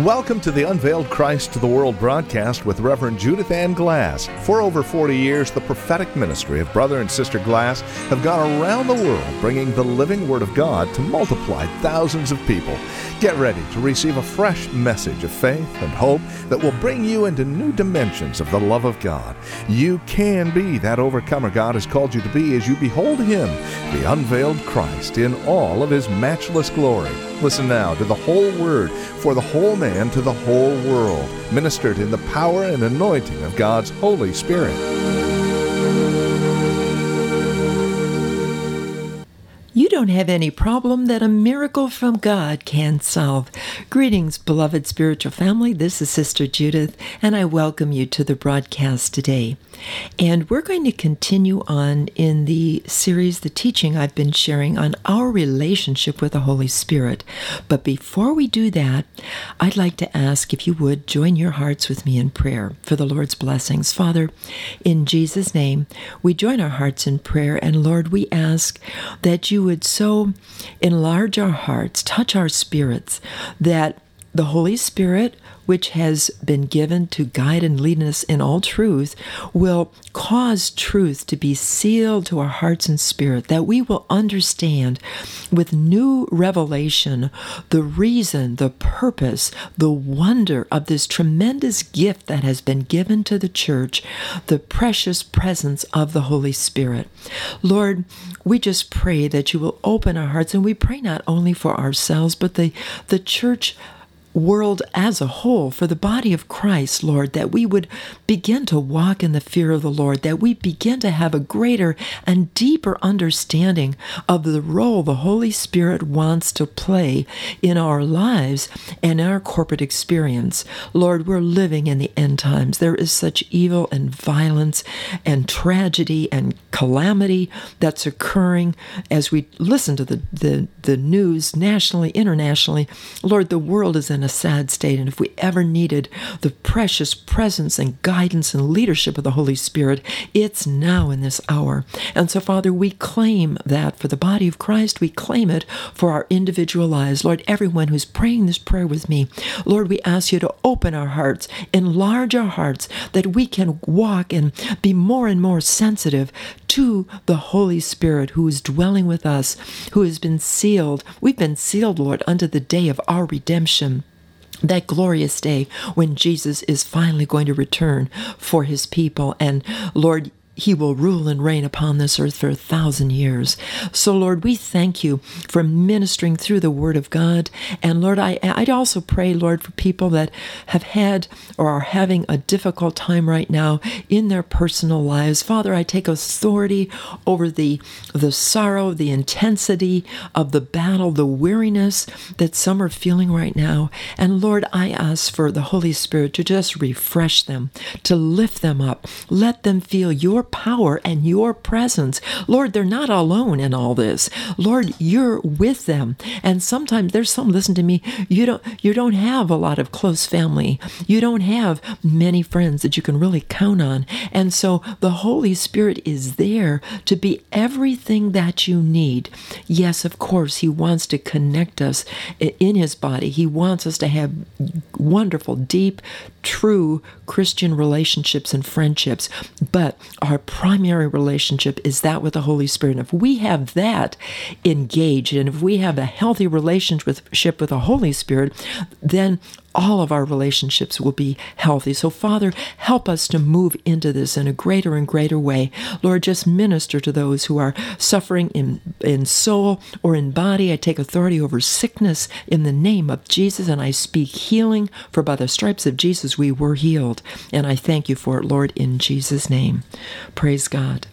Welcome to the Unveiled Christ to the World broadcast with Reverend Judith Ann Glass. For over 40 years, the prophetic ministry of Brother and Sister Glass have gone around the world bringing the living Word of God to multiply thousands of people. Get ready to receive a fresh message of faith and hope that will bring you into new dimensions of the love of God. You can be that overcomer God has called you to be as you behold Him, the unveiled Christ, in all of His matchless glory. Listen now to the whole Word for the whole man to the whole world, ministered in the power and anointing of God's Holy Spirit. You don't have any problem that a miracle from God can solve. Greetings, beloved spiritual family. This is Sister Judith, and I welcome you to the broadcast today. And we're going to continue on in the series, the teaching I've been sharing on our relationship with the Holy Spirit. But before we do that, I'd like to ask if you would join your hearts with me in prayer for the Lord's blessings. Father, in Jesus' name, we join our hearts in prayer, and Lord, we ask that you would so enlarge our hearts, touch our spirits, that the Holy Spirit, which has been given to guide and lead us in all truth, will cause truth to be sealed to our hearts and spirit, that we will understand with new revelation the reason, the purpose, the wonder of this tremendous gift that has been given to the church, the precious presence of the Holy Spirit. Lord, we just pray that you will open our hearts, and we pray not only for ourselves, but the church world as a whole, for the body of Christ, Lord, that we would begin to walk in the fear of the Lord, that we begin to have a greater and deeper understanding of the role the Holy Spirit wants to play in our lives and our corporate experience. Lord, we're living in the end times. There is such evil and violence and tragedy and calamity that's occurring as we listen to the news nationally, internationally. Lord, the world is in a sad state, and if we ever needed the precious presence and guidance and leadership of the Holy Spirit, it's now in this hour. And so, Father, we claim that for the body of Christ. We claim it for our individual lives. Lord, everyone who's praying this prayer with me, Lord, we ask you to open our hearts, enlarge our hearts, that we can walk and be more and more sensitive to the Holy Spirit who is dwelling with us, who has been sealed. We've been sealed, Lord, unto the day of our redemption. That glorious day when Jesus is finally going to return for his people. And Lord, he will rule and reign upon this earth for 1,000 years. So, Lord, we thank you for ministering through the Word of God. And, Lord, I'd also pray, Lord, for people that have had or are having a difficult time right now in their personal lives. Father, I take authority over the sorrow, the intensity of the battle, the weariness that some are feeling right now. And, Lord, I ask for the Holy Spirit to just refresh them, to lift them up. Let them feel your power and your presence. Lord, they're not alone in all this. Lord, you're with them. And sometimes there's some, listen to me, you don't have a lot of close family. You don't have many friends that you can really count on. And so the Holy Spirit is there to be everything that you need. Yes, of course, he wants to connect us in his body. He wants us to have wonderful, deep, true Christian relationships and friendships. But our primary relationship is that with the Holy Spirit. And if we have that engaged, and if we have a healthy relationship with the Holy Spirit, then all of our relationships will be healthy. So, Father, help us to move into this in a greater and greater way. Lord, just minister to those who are suffering in soul or in body. I take authority over sickness in the name of Jesus, and I speak healing, for by the stripes of Jesus we were healed. And I thank you for it, Lord, in Jesus' name. Praise God.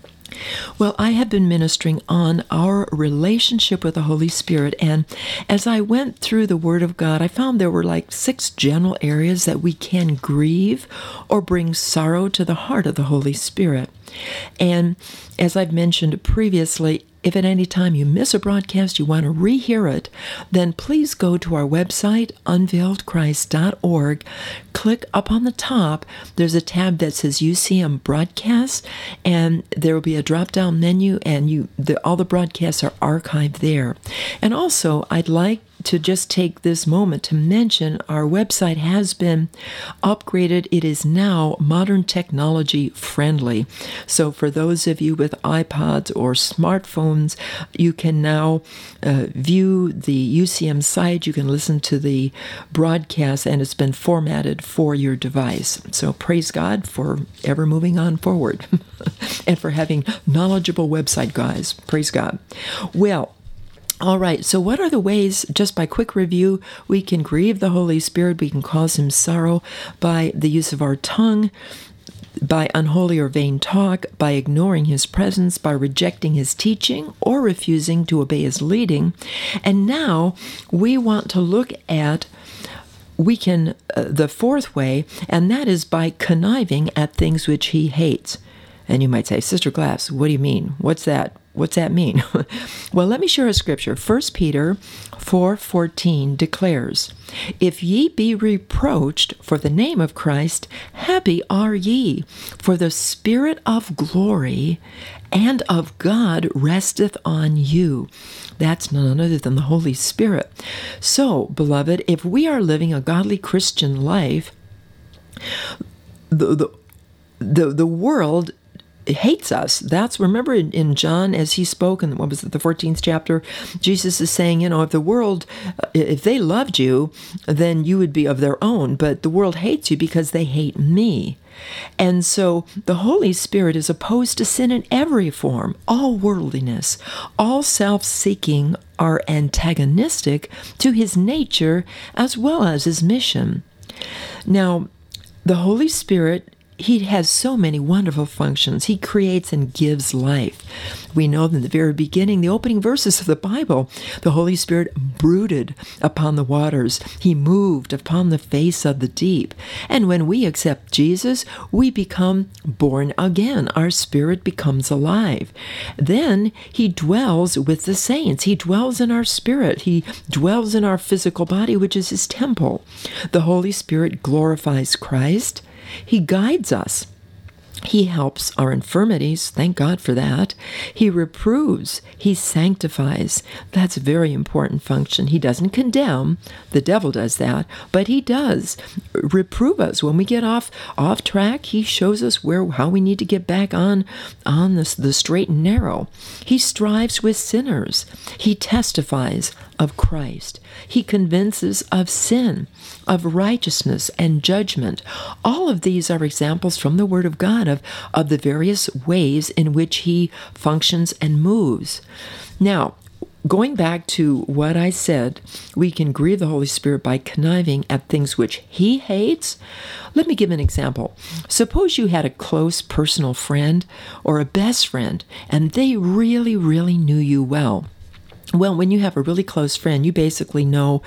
Well, I have been ministering on our relationship with the Holy Spirit, and as I went through the Word of God, I found there were like 6 general areas that we can grieve or bring sorrow to the heart of the Holy Spirit. And as I've mentioned previously, if at any time you miss a broadcast, you want to rehear it, then please go to our website, unveiledchrist.org. Click up on the top. There's a tab that says UCM Broadcast, and there will be a drop-down menu, and all the broadcasts are archived there. And also, I'd like to just take this moment to mention our website has been upgraded. It is now modern technology friendly. So for those of you with iPods or smartphones, you can now view the UCM site. You can listen to the broadcast, and it's been formatted for your device. So praise God for ever moving on forward and for having knowledgeable website guys. Praise God. Well, all right, so what are the ways, just by quick review, we can grieve the Holy Spirit, we can cause him sorrow by the use of our tongue, by unholy or vain talk, by ignoring his presence, by rejecting his teaching, or refusing to obey his leading. And now we want to look at the fourth way, and that is by conniving at things which he hates. And you might say, Sister Glass, what do you mean? What's that? What's that mean? Well, let me share a scripture. 1 Peter 4:14 declares, "If ye be reproached for the name of Christ, happy are ye, for the Spirit of glory and of God resteth on you." That's none other than the Holy Spirit. So, beloved, if we are living a godly Christian life, the world hates us. Remember in John, as he spoke in, what was it, the 14th chapter, Jesus is saying, if the world, if they loved you, then you would be of their own, but the world hates you because they hate me. And so the Holy Spirit is opposed to sin in every form. All worldliness, all self-seeking are antagonistic to his nature as well as his mission. Now, the Holy Spirit, he has so many wonderful functions. He creates and gives life. We know in the very beginning, the opening verses of the Bible, the Holy Spirit brooded upon the waters. He moved upon the face of the deep. And when we accept Jesus, we become born again. Our spirit becomes alive. Then he dwells with the saints. He dwells in our spirit. He dwells in our physical body, which is his temple. The Holy Spirit glorifies Christ. He guides us. He helps our infirmities. Thank God for that. He reproves. He sanctifies. That's a very important function. He doesn't condemn. The devil does that. But he does reprove us. When we get off track, he shows us how we need to get back on the straight and narrow. He strives with sinners. He testifies of Christ. He convinces of sin, of righteousness and judgment. All of these are examples from the Word of God of the various ways in which he functions and moves. Now, going back to what I said, we can grieve the Holy Spirit by conniving at things which he hates. Let me give an example. Suppose you had a close personal friend or a best friend, and they really, really knew you well. Well, when you have a really close friend, you basically know,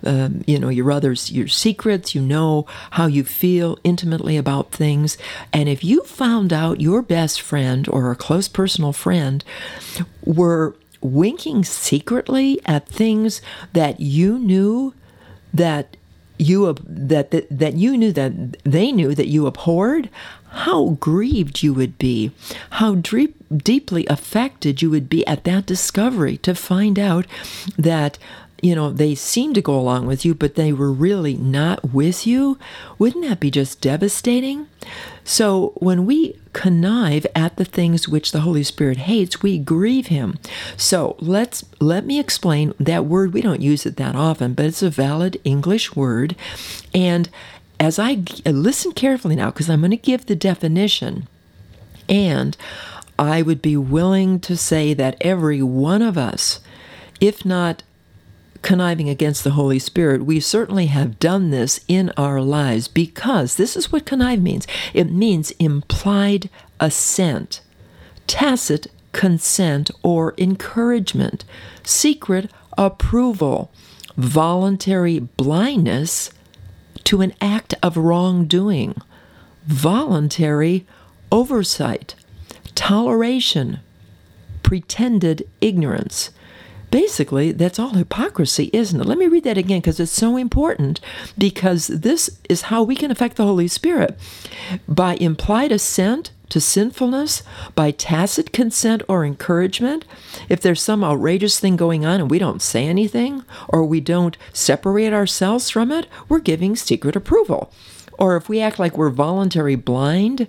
your secrets, you know how you feel intimately about things. And if you found out your best friend or a close personal friend were winking secretly at things that you knew that you knew that they knew that you abhorred, how grieved you would be, how deeply affected you would be at that discovery to find out that, they seemed to go along with you, but they were really not with you. Wouldn't that be just devastating? So when we connive at the things which the Holy Spirit hates, we grieve him. So let me explain that word. We don't use it that often, but it's a valid English word. And as I listen carefully now, because I'm going to give the definition, and I would be willing to say that every one of us, if not conniving against the Holy Spirit, we certainly have done this in our lives, because this is what connive means. It means implied assent, tacit consent or encouragement, secret approval, voluntary blindness to an act of wrongdoing, voluntary oversight, toleration, pretended ignorance. Basically, that's all hypocrisy, isn't it? Let me read that again, because it's so important, because this is how we can affect the Holy Spirit. By implied assent, to sinfulness by tacit consent or encouragement, if there's some outrageous thing going on and we don't say anything, or we don't separate ourselves from it, we're giving secret approval. Or if we act like we're voluntary blind,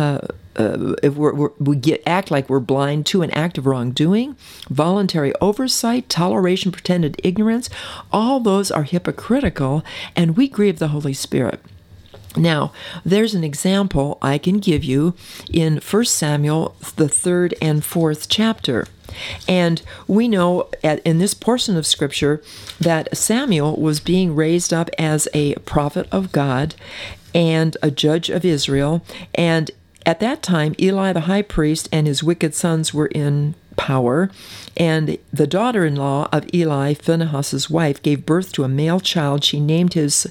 if act like we're blind to an act of wrongdoing, voluntary oversight, toleration, pretended ignorance, all those are hypocritical, and we grieve the Holy Spirit. Now, there's an example I can give you in 1 Samuel, the 3rd and 4th chapter. And we know in this portion of Scripture that Samuel was being raised up as a prophet of God and a judge of Israel. And at that time, Eli the high priest and his wicked sons were in power, and the daughter-in-law of Eli, Phinehas' wife, gave birth to a male child. She named his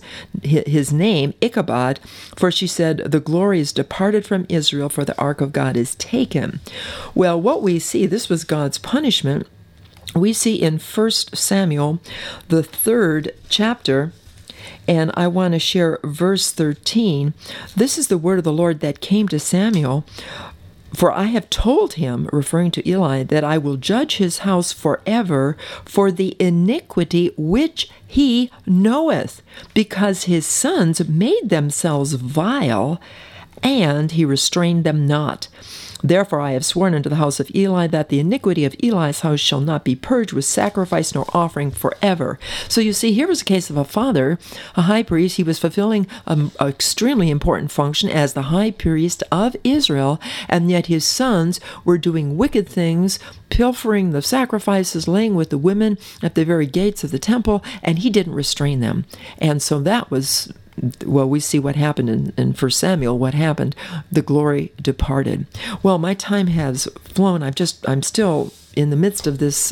name Ichabod, for she said, "The glory is departed from Israel, for the ark of God is taken." Well, what we see, this was God's punishment. We see in 1 Samuel, the 3rd chapter, and I want to share verse 13. This is the word of the Lord that came to Samuel. "For I have told him," referring to Eli, "that I will judge his house forever for the iniquity which he knoweth, because his sons made themselves vile, and he restrained them not. Therefore I have sworn unto the house of Eli that the iniquity of Eli's house shall not be purged with sacrifice nor offering forever." So you see, here was a case of a father, a high priest. He was fulfilling an extremely important function as the high priest of Israel, and yet his sons were doing wicked things, pilfering the sacrifices, laying with the women at the very gates of the temple, and he didn't restrain them. And so that was... Well, we see what happened in 1 Samuel, what happened. The glory departed. Well, my time has flown. I'm still in the midst of this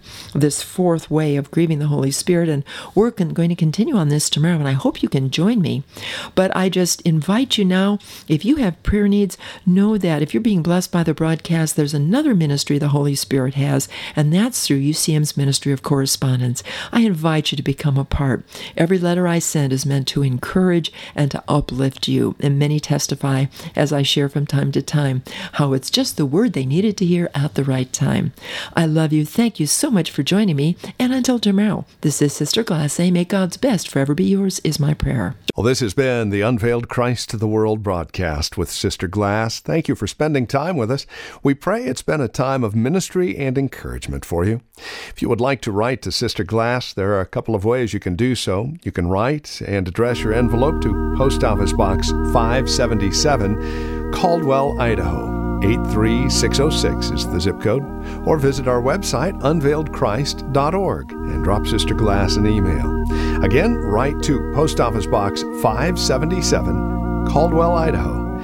fourth way of grieving the Holy Spirit, and we're going to continue on this tomorrow, and I hope you can join me. But I just invite you now, if you have prayer needs, know that if you're being blessed by the broadcast, there's another ministry the Holy Spirit has, and that's through UCM's Ministry of Correspondence. I invite you to become a part. Every letter I send is meant to encourage and to uplift you, and many testify, as I share from time to time, how it's just the word they needed to hear at the right time. I love you. Thank you so much for joining me. And until tomorrow, this is Sister Glass. May God's best forever be yours is my prayer. Well, this has been the Unveiled Christ to the World broadcast with Sister Glass. Thank you for spending time with us. We pray it's been a time of ministry and encouragement for you. If you would like to write to Sister Glass, there are a couple of ways you can do so. You can write and address your envelope to Post Office Box 577, Caldwell, Idaho. 83606 is the zip code, or visit our website, unveiledchrist.org, and drop Sister Glass an email. Again, write to Post Office Box 577, Caldwell, Idaho,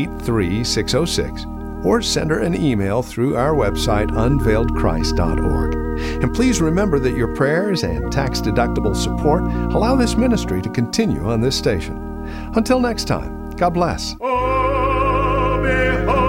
83606, or send her an email through our website, unveiledchrist.org. And please remember that your prayers and tax-deductible support allow this ministry to continue on this station. Until next time, God bless. Oh, behold.